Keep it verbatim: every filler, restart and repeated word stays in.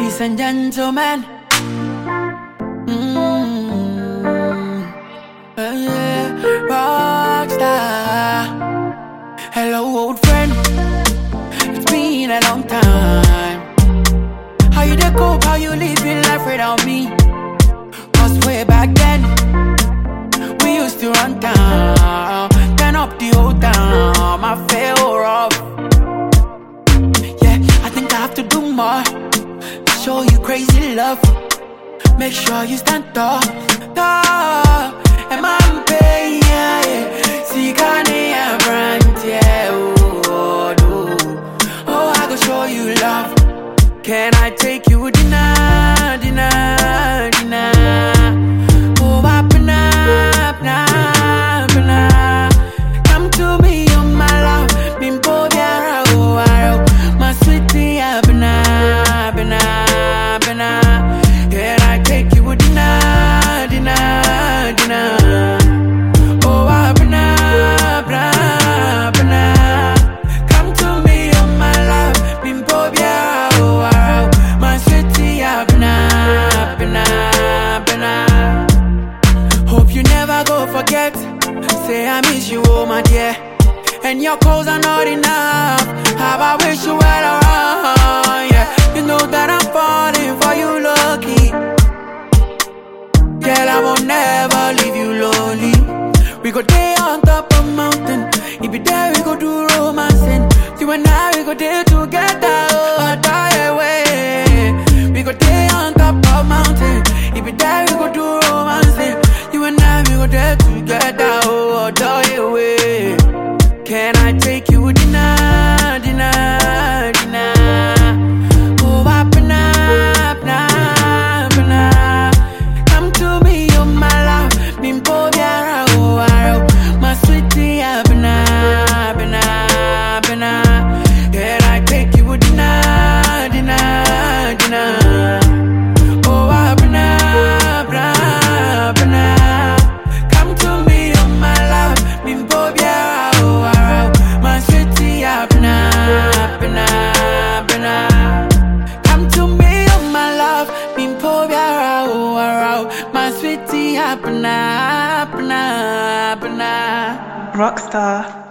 Ladies and gentlemen, mm, uh, yeah, rockstar. Hello, old friend. It's been a long time. How you dey cope? How you living life without me? Cause way back then, we used to run down, turn up the old town. I feel rough. Yeah, I think I have to do more. Show you crazy love. Make sure you stand tall, tall. And I'm paying, yeah. See, can I brand, yeah. Oh, oh, oh, I go show you love. Can I take you dinner, dinner, dinner? Oh, up and up, up and up. Come to me, oh my love. Bimbo, yeah, oh, oh, my sweetie, up and up, and up. Can I take you dinner, dinner, dinner? Oh, up and up, up and up. Come to me, oh my love. Bimbo, yeah, oh, oh, my sweetie, up and up, and up, and up. Hope you never go forget. Say I miss you, oh my dear. And your calls are not enough. How I wish you were around, yeah. You know that I'm falling for you, lucky. Girl, I won't never leave you lonely. We go day on top of mountain. If you there, we go do romancing. You and I, we go there together, oh, die away. We go day on top of mountain. If you there, we go do romancing. You and I, we go there together, oh, die away. Can I take you dinner, dinner, dinner? Oh, up and up, up and up. Come to me, oh my love. Bimbo, yeah, oh, oh, my sweetie, up and up, and up, and up. Can I take you dinner, dinner, dinner? Oh, up and up, up and up. Come to me, oh my love. Bimbo, yeah, oh, oh, my sweetie, up and up, and up, and up. Come to me, oh my love. Bimbo, yeah, oh, oh, my sweetie, up and up, and up, and up. Rockstar.